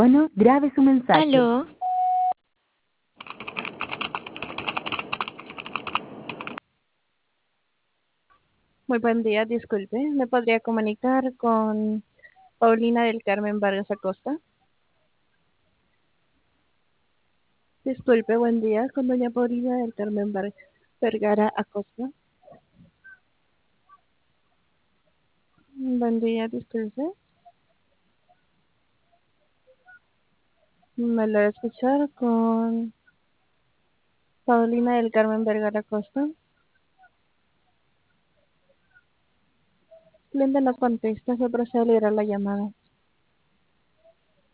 Bueno, grabe su mensaje. Aló, Muy buen día, disculpe. ¿Me podría comunicar con Paulina del Carmen Vargas Acosta? Disculpe, buen día, con doña Paulina del Carmen Vergara Acosta. Buen día, disculpe. ¿Me lo voy a escuchar con Paulina del Carmen Vergara Acosta? Cliente no contesta, se procede a liberar la llamada.